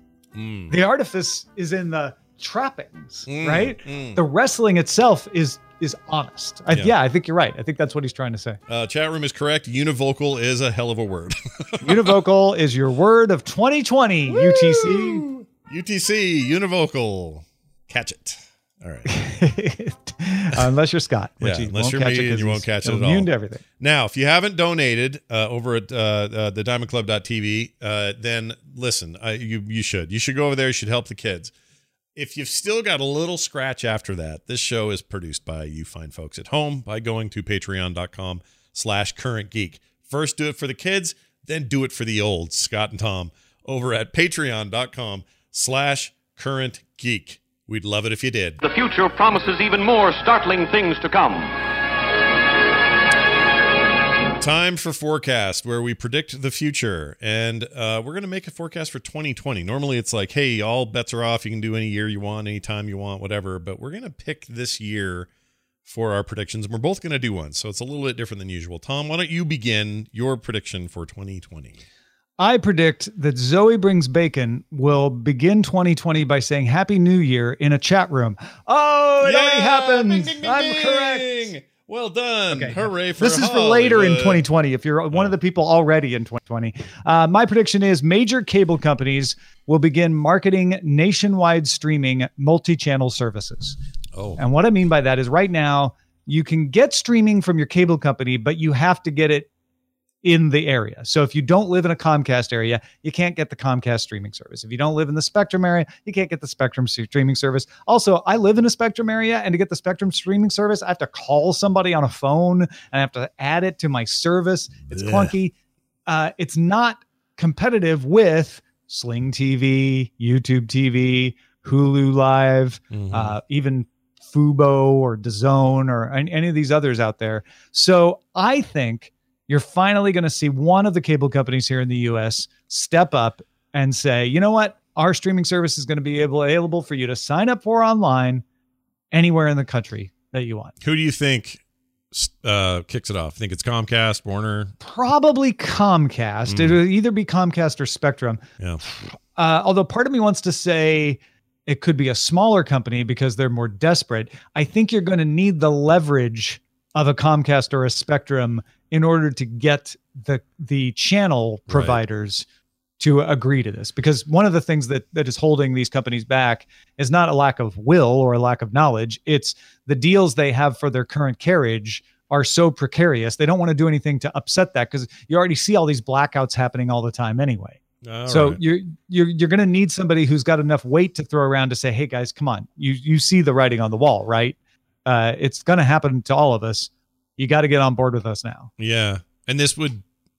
S3: Mm.
S4: The artifice is in the trappings,
S3: Mm,
S4: right?
S3: mm.
S4: The wrestling itself is is honest. I,
S3: Yeah.
S4: yeah. I think you're right. I think that's what he's trying to say.
S3: Uh, chat room is correct. Univocal is a hell of a word.
S4: Univocal is your word of twenty twenty, U T C.
S3: U T C, univocal. Catch it. All right.
S4: Unless you're Scott, which
S3: Yeah,
S4: he
S3: unless
S4: won't
S3: you're
S4: catch
S3: me
S4: it
S3: and
S4: 'cause
S3: you won't
S4: he's
S3: catch it at
S4: immune
S3: all.
S4: to everything.
S3: Now, if you haven't donated uh, over at uh, uh, the diamond club dot t v, uh, then listen, uh, you you should. You should go over there. You should help the kids. If you've still got a little scratch after that, this show is produced by you fine folks at home by going to patreon.com slash current geek. First, do it for the kids, then do it for the old Scott and Tom over at patreon.com slash current geek. We'd love it if you did.
S5: The future promises even more startling things to come.
S3: Time for forecast, where we predict the future, and uh, we're going to make a forecast for twenty twenty. Normally, it's like, hey, all bets are off. You can do any year you want, anytime you want, whatever. But we're going to pick this year for our predictions, and we're both going to do one, so it's a little bit different than usual. Tom, why don't you begin your prediction for twenty twenty?
S4: I predict that Zoe Brings Bacon will begin twenty twenty by saying Happy New Year in a chat room. Oh, it
S3: yeah!
S4: already happened.
S3: Ding, ding, ding,
S4: I'm
S3: ding.
S4: correct.
S3: Well done.
S4: Okay.
S3: Hooray for
S4: This is for
S3: Hollywood.
S4: later in twenty twenty. If you're one of the people already in twenty twenty, uh, my prediction is major cable companies will begin marketing nationwide streaming multi-channel services.
S3: Oh,
S4: And what I mean by that is right now you can get streaming from your cable company, but you have to get it in the area. So if you don't live in a Comcast area, you can't get the Comcast streaming service. If you don't live in the Spectrum area, you can't get the Spectrum streaming service. Also, I live in a Spectrum area, and to get the Spectrum streaming service, I have to call somebody on a phone and I have to add it to my service. It's
S3: Ugh.
S4: clunky. Uh, it's not competitive with Sling T V, YouTube T V, Hulu Live,
S3: Mhm.
S4: uh, even Fubo or DAZN or any, any of these others out there. So I think you're finally going to see one of the cable companies here in the U S step up and say, you know what? Our streaming service is going to be able, available for you to sign up for online anywhere in the country that you want.
S3: Who do you think uh, kicks it off? Think it's Comcast, Warner?
S4: Probably Comcast.
S3: Mm.
S4: It'll either be Comcast or Spectrum.
S3: Yeah.
S4: Uh, although part of me wants to say it could be a smaller company because they're more desperate. I think you're going to need the leverage of a Comcast or a Spectrum in order to get the the channel providers right. to agree to this. Because one of the things that that is holding these companies back is not a lack of will or a lack of knowledge. It's the deals they have for their current carriage are so precarious. They don't want to do anything to upset that because you already see all these blackouts happening all the time anyway.
S3: All
S4: so
S3: right.
S4: you're you're you're going to need somebody who's got enough weight to throw around to say, "Hey guys, come on. You you see the writing on the wall, right? Uh, it's going to happen to all of us. You got to get on board with us now."
S3: Yeah. And this would,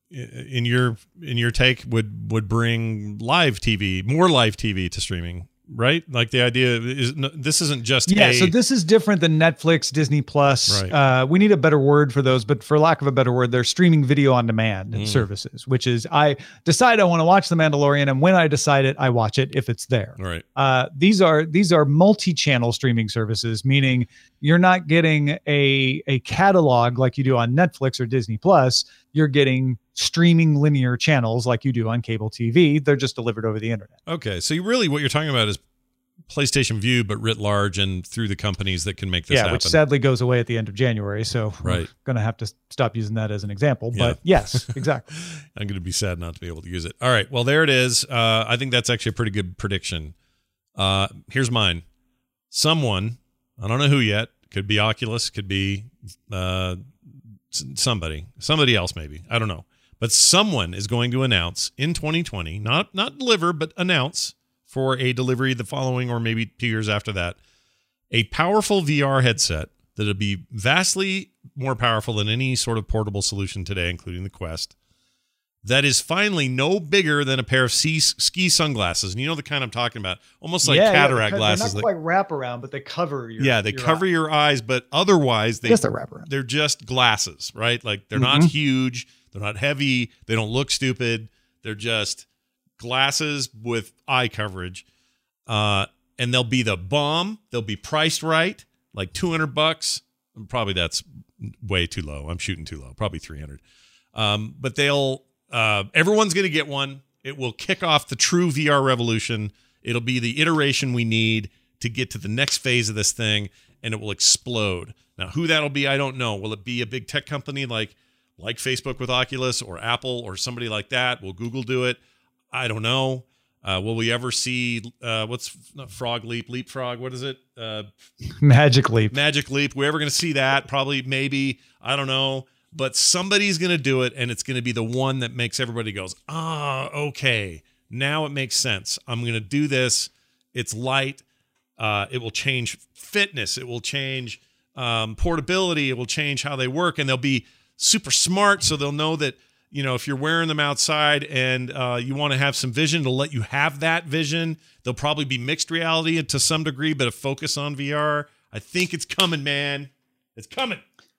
S3: in your in your take, would would bring live T V, more live T V to streaming, right? Like the idea is this isn't just
S4: yeah.
S3: a,
S4: So this is different than Netflix, Disney Plus.
S3: Right.
S4: Uh, we need a better word for those, but for lack of a better word, they're streaming video on demand
S3: Mm.
S4: services, which is I decide I want to watch The Mandalorian, and when I decide it, I watch it if it's there.
S3: right.
S4: Uh, these are these are multi-channel streaming services, meaning you're not getting a a catalog like you do on Netflix or Disney Plus. You're getting streaming linear channels like you do on cable T V. They're just delivered over the internet.
S3: Okay. So you really what you're talking about is PlayStation View, but writ large and through the companies that can make this
S4: yeah,
S3: happen.
S4: which sadly goes away at the end of January. So
S3: Right.
S4: we're going to have to stop using that as an example.
S3: Yeah.
S4: But yes, exactly.
S3: I'm going to be sad not to be able to use it. All right. Well, there it is. Uh, I think that's actually a pretty good prediction. Uh, here's mine. Someone, I don't know who yet, could be Oculus, could be uh, s- somebody, somebody else maybe. I don't know. But someone is going to announce in twenty twenty, not not deliver, but announce for a delivery the following or maybe two years after that, a powerful V R headset that'll be vastly more powerful than any sort of portable solution today, including the Quest, that is finally no bigger than a pair of ski, ski sunglasses. And you know the kind I'm talking about, almost like
S4: Yeah, yeah,
S3: cataract
S4: they're
S3: glasses.
S4: not
S3: that-
S4: quite wraparound, but they cover your
S3: yeah, they
S4: your
S3: cover
S4: eye.
S3: your eyes, but otherwise they
S4: I guess they're wraparound.
S3: they're just glasses, right? Like they're not
S4: Mhm.
S3: huge, they're not heavy, they don't look stupid. They're just glasses with eye coverage. Uh, and they'll be the bomb. They'll be priced right, like two hundred bucks. Probably that's way too low. I'm shooting too low. Probably three hundred. Um, but they'll uh, everyone's going to get one. It will kick off the true V R revolution. It'll be the iteration we need to get to the next phase of this thing, and it will explode. Now, who that'll be, I don't know. Will it be a big tech company like like Facebook with Oculus, or Apple, or somebody like that? Will Google do it? I don't know. Uh, will we ever see uh, what's not Frog Leap, Leapfrog? What is it? Uh,
S4: Magic Leap.
S3: Magic Leap. We're ever going to see that? Probably, maybe. I don't know. But somebody's going to do it, and it's going to be the one that makes everybody goes, ah, okay. Now it makes sense. I'm going to do this. It's light. Uh, it will change fitness. It will change um, portability. It will change how they work, and they'll be super smart, so they'll know that, you know, if you're wearing them outside and uh, you want to have some vision, to let you have that vision. They'll probably be mixed reality to some degree, but a focus on V R. I think it's coming, man. It's coming.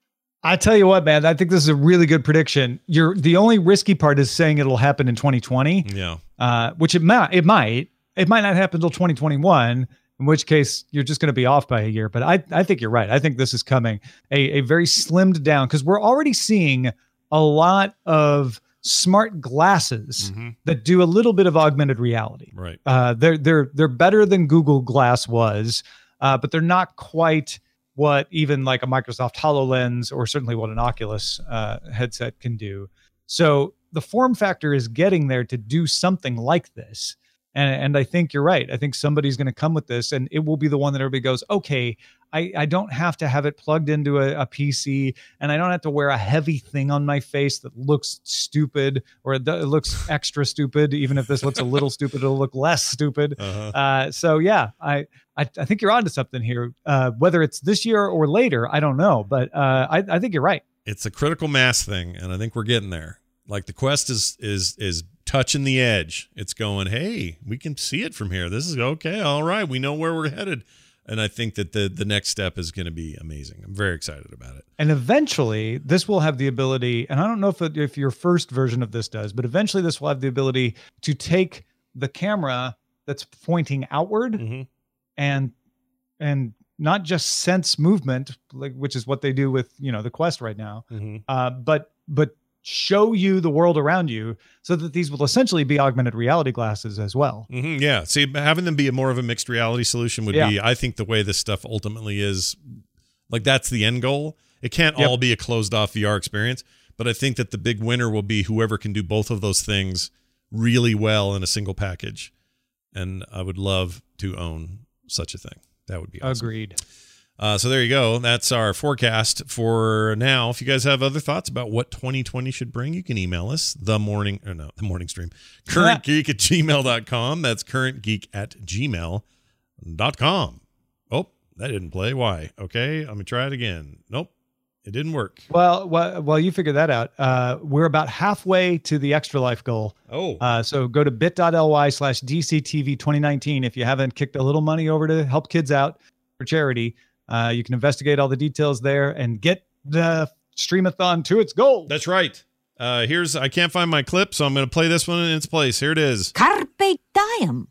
S4: I tell you what, man, I think this is a really good prediction. You're the only risky part is saying it'll happen in twenty twenty.
S3: Yeah.
S4: Uh, which it might, it might, it might not happen until twenty twenty-one, in which case you're just going to be off by a year. But I, I think you're right. I think this is coming a, a very slimmed down, because we're already seeing a lot of smart glasses
S3: Mm-hmm.
S4: that do a little bit of augmented reality.
S3: Right.
S4: Uh, they're they're they're better than Google Glass was, uh, but they're not quite what even like a Microsoft HoloLens or certainly what an Oculus uh, headset can do. So the form factor is getting there to do something like this. And, and I think you're right. I think somebody's going to come with this, and it will be the one that everybody goes, okay, I, I don't have to have it plugged into a, a P C, and I don't have to wear a heavy thing on my face that looks stupid, or it, it looks extra stupid. Even if this looks a little stupid, it'll look less stupid.
S3: Uh-huh.
S4: Uh, so yeah, I, I I think you're onto something here. Uh, whether it's this year or later, I don't know, but uh, I, I think you're right.
S3: It's a critical mass thing, and I think we're getting there. Like the Quest is is is touching the edge. It's going, hey, we can see it from here. This is okay. All right, we know where we're headed. And I think that the the next step is going to be amazing. I'm very excited about it.
S4: And eventually, this will have the ability, and I don't know if it, if your first version of this does, but eventually this will have the ability to take the camera that's pointing outward
S3: Mm-hmm.
S4: and and not just sense movement, like which is what they do with, you know, the Quest right now,
S3: Mm-hmm.
S4: uh, but but show you the world around you, so that these will essentially be augmented reality glasses as well.
S3: Mm-hmm. Yeah. See, having them be a more of a mixed reality solution would
S4: Yeah.
S3: be, I think, the way this stuff ultimately is. Like that's the end goal. It can't
S4: Yep.
S3: all be a closed off V R experience, but I think that the big winner will be whoever can do both of those things really well in a single package. And I would love to own such a thing. That would be awesome.
S4: Agreed.
S3: Uh, so there you go. That's our forecast for now. If you guys have other thoughts about what twenty twenty should bring, you can email us the morning or no, the morning stream, current geek at gmail dot com. That's current geek at gmail dot com. Oh, that didn't play. Why? Okay. I'm going to try it again. Nope. It didn't work.
S4: Well, well, well, you figure that out. Uh, we're about halfway to the Extra Life goal.
S3: Oh,
S4: Uh, so go to bit.ly slash DCTV twenty nineteen. If you haven't kicked a little money over to help kids out for charity, uh, you can investigate all the details there and get the streamathon to its goal.
S3: that's right. Uh, here's, I can't find my clip, so I'm going to play this one in its place. Here it is.
S1: Carpe diem.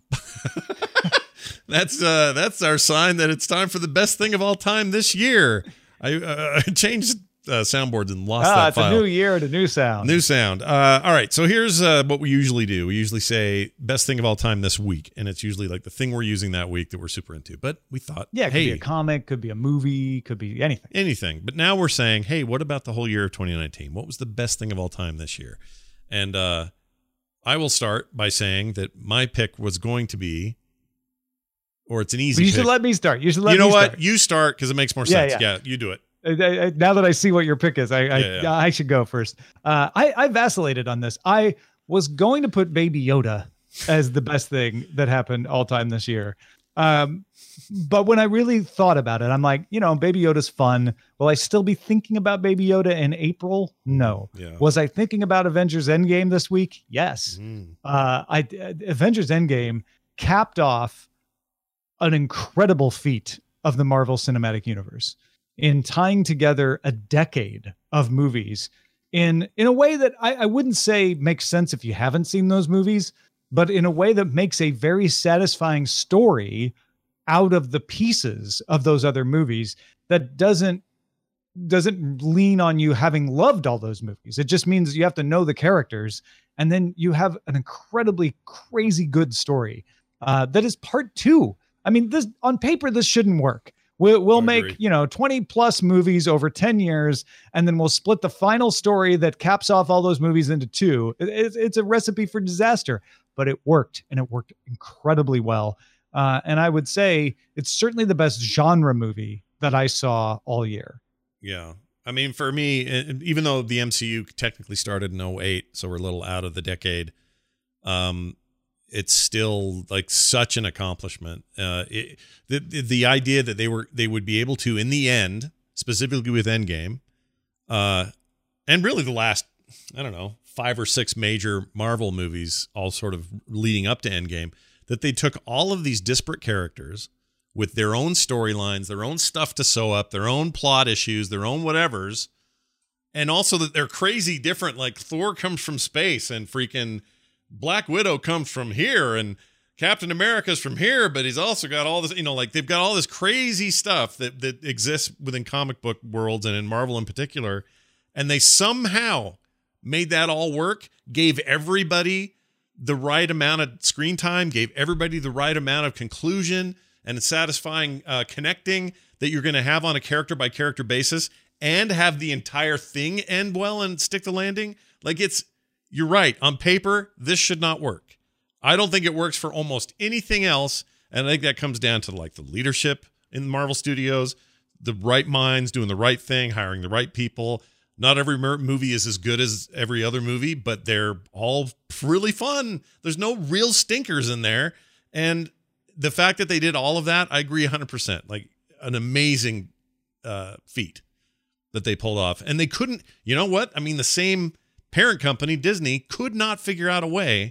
S3: That's uh, that's our sign that it's time for the best thing of all time this year. I, uh, I changed uh, soundboards and lost
S4: Ah,
S3: that
S4: it's
S3: file.
S4: a new year and a new sound.
S3: New sound. Uh, all right. So here's uh, what we usually do. We usually say best thing of all time this week. And it's usually like the thing we're using that week that we're super into. But we thought,
S4: Yeah, it could
S3: hey,
S4: be a comic, could be a movie, could be anything.
S3: anything. But now we're saying, hey, what about the whole year of twenty nineteen? What was the best thing of all time this year? And uh, I will start by saying that my pick was going to be, or it's an easy
S4: You
S3: pick.
S4: should let me start. You should let
S3: you know
S4: me
S3: what?
S4: start.
S3: You start because it makes more
S4: Yeah,
S3: sense.
S4: yeah.
S3: Yeah, you do it.
S4: Uh, uh, now that I see what your pick is, I I,
S3: Yeah, yeah.
S4: I should go first. Uh, I, I vacillated on this. I was going to put Baby Yoda as the best thing that happened all time this year. Um, but when I really thought about it, I'm like, you know, Baby Yoda's fun. Will I still be thinking about Baby Yoda in April? No.
S3: Yeah.
S4: Was I thinking about Avengers Endgame this week? Yes.
S3: Mm.
S4: Uh, I uh, Avengers Endgame capped off an incredible feat of the Marvel Cinematic Universe in tying together a decade of movies in in a way that I, I wouldn't say makes sense if you haven't seen those movies, but in a way that makes a very satisfying story out of the pieces of those other movies that doesn't doesn't lean on you having loved all those movies. It just means you have to know the characters, and then you have an incredibly crazy good story uh, that is part two. I mean, this on paper, this shouldn't work. We'll, we'll
S3: I
S4: make,
S3: agree.
S4: you know, twenty plus movies over ten years, and then we'll split the final story that caps off all those movies into two. It, it's, it's a recipe for disaster, but it worked, and it worked incredibly well. Uh, and I would say it's certainly the best genre movie that I saw all year.
S3: Yeah. I mean, for me, e- even though the M C U technically started in oh eight, so we're a little out of the decade, um, it's still like such an accomplishment. Uh, it, the, the the idea that they were they would be able to, in the end, specifically with Endgame, uh, and really the last, I don't know, five or six major Marvel movies, all sort of leading up to Endgame, that they took all of these disparate characters with their own storylines, their own stuff to sew up, their own plot issues, their own whatevers, and also that they're crazy different. Like Thor comes from space, and freaking Black Widow comes from here, and Captain America's from here, but he's also got all this, you know, like they've got all this crazy stuff that that exists within comic book worlds and in Marvel in particular, and they somehow made that all work, gave everybody the right amount of screen time, gave everybody the right amount of conclusion and satisfying uh, connecting that you're going to have on a character by character basis, and have the entire thing end well and stick the landing. Like it's, you're right, on paper, this should not work. I don't think it works for almost anything else, and I think that comes down to like the leadership in Marvel Studios, the right minds doing the right thing, hiring the right people. Not every mer- movie is as good as every other movie, but they're all really fun. There's no real stinkers in there, and the fact that they did all of that, I agree one hundred percent. Like an amazing uh, feat that they pulled off, and they couldn't. You know what? I mean, the same parent company, Disney, could not figure out a way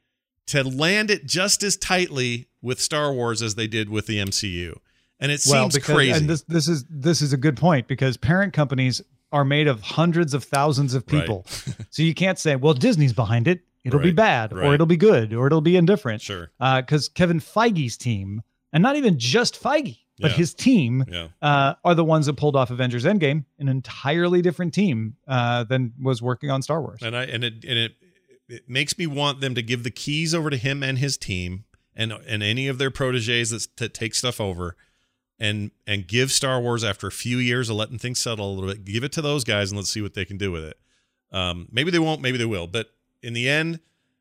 S3: to land it just as tightly with Star Wars as they did with the M C U. And it
S4: well,
S3: seems
S4: because,
S3: crazy.
S4: And this this is this is a good point, because parent companies are made of hundreds of thousands of people. Right. So you can't say, well, Disney's behind it, it'll
S3: right.
S4: be bad,
S3: right.
S4: or it'll be good, or it'll be indifferent.
S3: Sure.
S4: Because uh, Kevin Feige's team, and not even just Feige, but
S3: yeah.
S4: his team
S3: yeah.
S4: uh, are the ones that pulled off Avengers Endgame, an entirely different team uh, than was working on Star Wars.
S3: And I and it and it it makes me want them to give the keys over to him and his team, and and any of their proteges that, that take stuff over, and and give Star Wars, after a few years of letting things settle a little bit, give it to those guys and let's see what they can do with it. Um, maybe they won't, maybe they will, but in the end,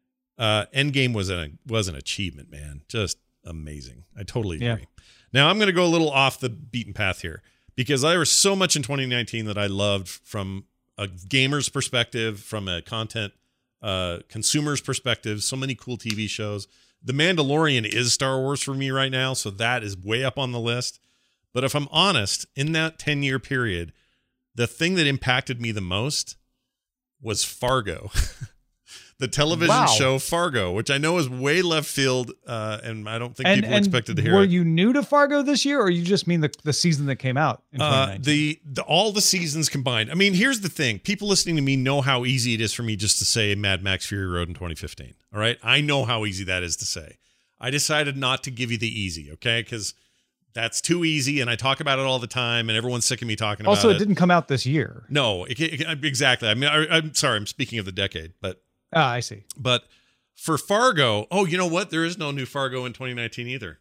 S3: uh, Endgame was an was an achievement, man, just amazing. I totally agree. Yeah. Now I'm going to go a little off the beaten path here, because there was so much in twenty nineteen that I loved from a gamer's perspective, from a content uh, consumer's perspective. So many cool T V shows. The Mandalorian is Star Wars for me right now, so that is way up on the list. But if I'm honest, in that ten-year period, the thing that impacted me the most was Fargo. The television
S4: wow.
S3: show Fargo, which I know is way left field, uh, and I don't think
S4: and,
S3: people
S4: and
S3: expected to hear
S4: were
S3: it.
S4: Were you new to Fargo this year, or you just mean the, the season that came out in twenty nineteen?
S3: Uh, the, the all the seasons combined. I mean, here's the thing. People listening to me know how easy it is for me just to say Mad Max Fury Road in twenty fifteen. All right? I know how easy that is to say. I decided not to give you the easy, okay? Because that's too easy, and I talk about it all the time, and everyone's sick of me talking
S4: also,
S3: about it.
S4: Also, it didn't come out this year.
S3: No, it, it, exactly. I mean, I, I'm sorry. I'm speaking of the decade, but...
S4: Ah, I see.
S3: But for Fargo, oh, you know what? There is no new Fargo in twenty nineteen either.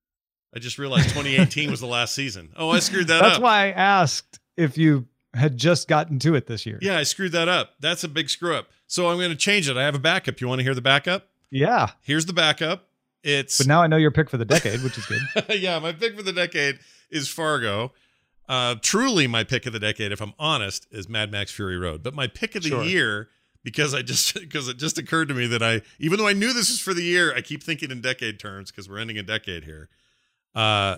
S3: I just realized twenty eighteen was the last season. Oh, I screwed that
S4: That's
S3: up.
S4: That's why I asked if you had just gotten to it this year.
S3: Yeah, I screwed that up. That's a big screw up. So I'm going to change it. I have a backup. You want to hear the backup?
S4: Yeah.
S3: Here's the backup. It's
S4: But now I know your pick for the decade, which is good.
S3: Yeah, my pick for the decade is Fargo. Uh, truly, my pick of the decade, if I'm honest, is Mad Max Fury Road. But my pick of the
S4: Sure.
S3: year, because I just because it just occurred to me that I, even though I knew this was for the year, I keep thinking in decade terms because we're ending a decade here. Uh,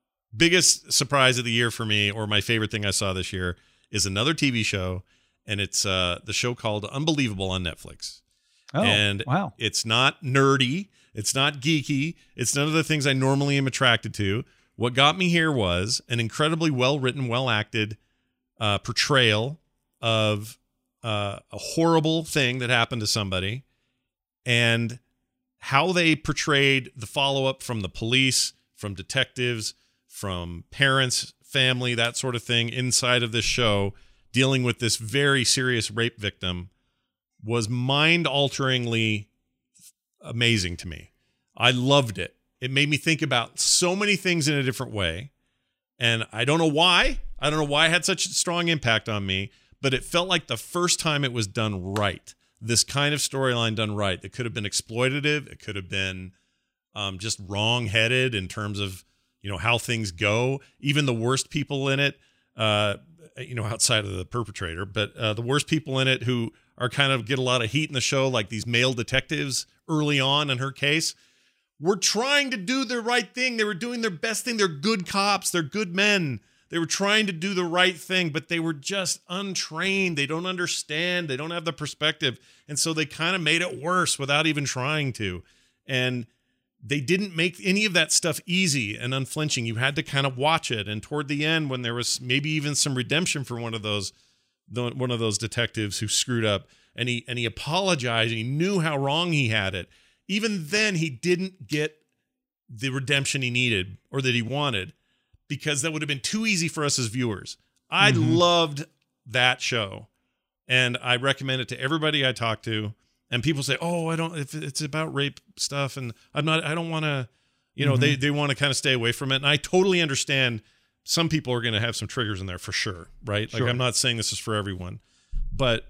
S3: biggest surprise of the year for me, or my favorite thing I saw this year, is another T V show, and it's uh, the show called Unbelievable on Netflix.
S4: Oh,
S3: and
S4: wow.
S3: It's not nerdy. It's not geeky. It's none of the things I normally am attracted to. What got me here was an incredibly well-written, well-acted uh, portrayal of uh, a horrible thing that happened to somebody, and how they portrayed the follow-up from the police, from detectives, from parents, family, that sort of thing inside of this show, dealing with this very serious rape victim, was mind-alteringly amazing to me. I loved it. It made me think about so many things in a different way. And I don't know why. I don't know why it had such a strong impact on me, but it felt like the first time it was done right. This kind of storyline done right. It could have been exploitative. It could have been um, just wrong-headed in terms of, you know, how things go. Even the worst people in it, uh, you know, outside of the perpetrator, but uh, the worst people in it who are kind of get a lot of heat in the show, like these male detectives early on in her case, were trying to do the right thing. They were doing their best thing. They're good cops. They're good men. They were trying to do the right thing, but they were just untrained. They don't understand. They don't have the perspective. And so they kind of made it worse without even trying to. And they didn't make any of that stuff easy and unflinching. You had to kind of watch it. And toward the end, when there was maybe even some redemption for one of those the, one of those detectives who screwed up, and he and he apologized, and he knew how wrong he had it. Even then, he didn't get the redemption he needed or that he wanted, because that would have been too easy for us as viewers. I mm-hmm. loved that show, and I recommend it to everybody I talk to. And people say, "Oh, I don't. If it's about rape stuff, and I'm not. I don't want to." You know, mm-hmm. they they want to kind of stay away from it, and I totally understand. Some people are going to have some triggers in there for sure, right? Sure. Like, I'm not saying this is for everyone, but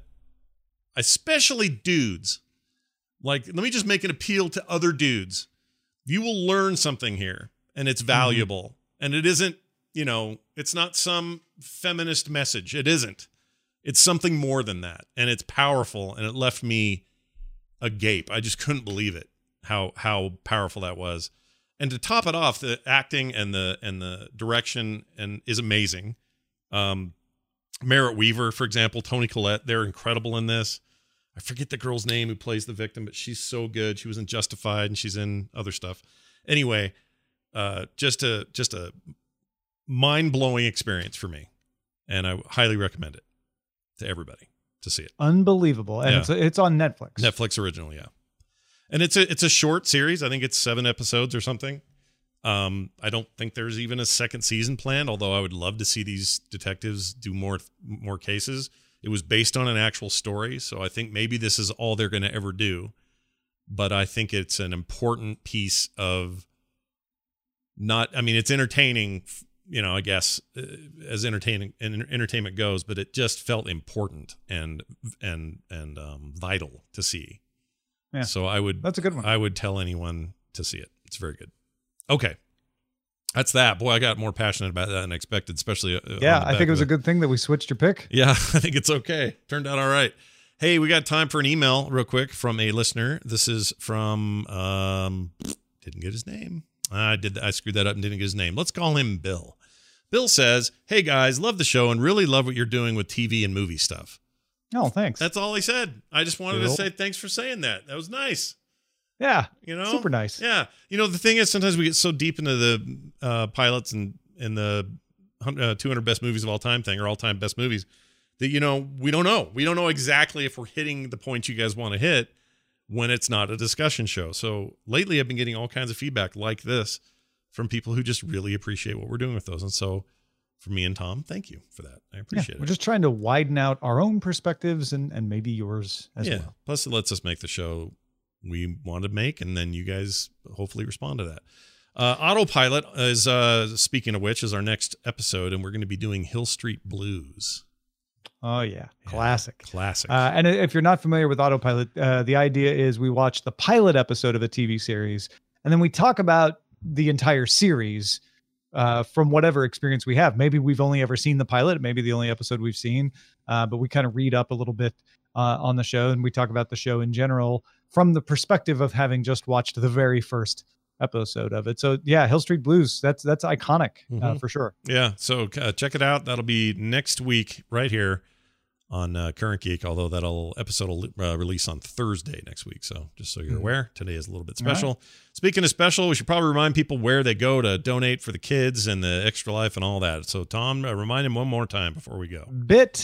S3: especially dudes. Like, let me just make an appeal to other dudes. You will learn something here, and it's valuable. Mm-hmm. And it isn't, you know, it's not some feminist message. It isn't. It's something more than that, and it's powerful, and it left me agape. I just couldn't believe it, how how powerful that was. And to top it off, the acting and the and the direction and is amazing. Um, Merritt Weaver, for example, Toni Collette, they're incredible in this. I forget the girl's name who plays the victim, but she's so good. She was in Justified, and she's in other stuff. Anyway, uh, just a just a mind-blowing experience for me, and I highly recommend it to everybody to see it.
S4: Unbelievable, and
S3: yeah.
S4: it's it's on Netflix.
S3: Netflix original, yeah. And it's a it's a short series. I think it's seven episodes or something. Um, I don't think there's even a second season planned, although I would love to see these detectives do more more cases. It was based on an actual story, so I think maybe this is all they're going to ever do. But I think it's an important piece of not. I mean, it's entertaining, you know. I guess uh, as entertaining and entertainment goes, but it just felt important and and and um, vital to see.
S4: Yeah.
S3: So I would.
S4: That's a good one.
S3: I would tell anyone to see it. It's very good. Okay. That's that. Boy, I got more passionate about that than expected, especially. Uh,
S4: yeah, I think it was a good thing that we switched your pick.
S3: Yeah, I think it's okay. Turned out all right. Hey, we got time for an email real quick from a listener. This is from, um, didn't get his name. I did. I screwed that up and didn't get his name. Let's call him Bill. Bill says, "Hey guys, love the show and really love what you're doing with T V and movie stuff."
S4: Oh, thanks.
S3: That's all he said. I just wanted
S4: Bill.
S3: to say thanks for saying that. That was nice.
S4: Yeah,
S3: you know,
S4: super nice.
S3: Yeah, you know, the thing is, sometimes we get so deep into the uh, pilots and and the uh, two hundred best movies of all time thing, or all time best movies, that, you know, we don't know. We don't know exactly if we're hitting the points you guys want to hit when it's not a discussion show. So lately, I've been getting all kinds of feedback like this from people who just really appreciate what we're doing with those. And so, for me and Tom, thank you for that. I appreciate
S4: yeah,
S3: it.
S4: We're just trying to widen out our own perspectives and and maybe yours as
S3: yeah.
S4: well.
S3: Plus, it lets us make the show we want to make, and then you guys hopefully respond to that. Uh, Autopilot is, uh, speaking of which, is our next episode, and we're going to be doing Hill Street Blues.
S4: Oh, yeah. Classic.
S3: Yeah, classic.
S4: Uh, and if you're not familiar with Autopilot, uh, the idea is we watch the pilot episode of a T V series, and then we talk about the entire series uh, from whatever experience we have. Maybe we've only ever seen the pilot, maybe the only episode we've seen, uh, but we kind of read up a little bit uh, on the show, and we talk about the show in general from the perspective of having just watched the very first episode of it. So yeah, Hill Street Blues, that's that's iconic mm-hmm. uh, for sure.
S3: Yeah, so uh, check it out. That'll be next week right here on uh, Current Geek, although that'll episode will uh, release on Thursday next week. So just so you're mm-hmm. aware, today is a little bit special. Right. Speaking of special, we should probably remind people where they go to donate for the kids and the Extra Life and all that. So Tom, uh, remind him one more time before we go.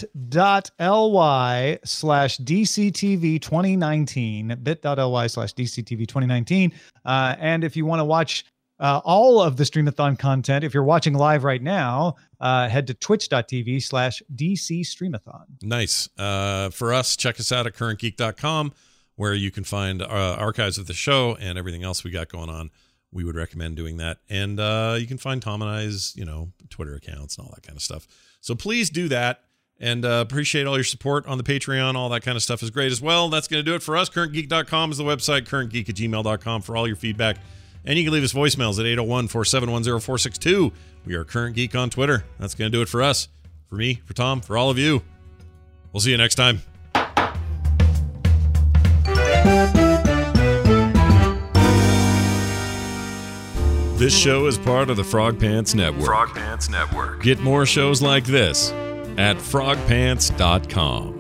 S4: bit.ly slash DCTV 2019, bit.ly slash DCTV 2019. Uh, and if you want to watch Uh, all of the Streamathon content, if you're watching live right now, uh, head to twitch.tv slash DC Streamathon.
S3: Nice. Uh, for us, check us out at current geek dot com, where you can find uh, archives of the show and everything else we got going on. We would recommend doing that. And uh, you can find Tom and I's, you know, Twitter accounts and all that kind of stuff. So please do that. And uh, appreciate all your support on the Patreon. All that kind of stuff is great as well. That's going to do it for us. current geek dot com is the website. current geek at gmail dot com for all your feedback. And you can leave us voicemails at eight oh one, four seven one, oh four six two. We are Current Geek on Twitter. That's going to do it for us. For me, for Tom, for all of you. We'll see you next time. This show is part of the Frog Pants Network.
S1: Frog Pants Network.
S3: Get more shows like this at frog pants dot com.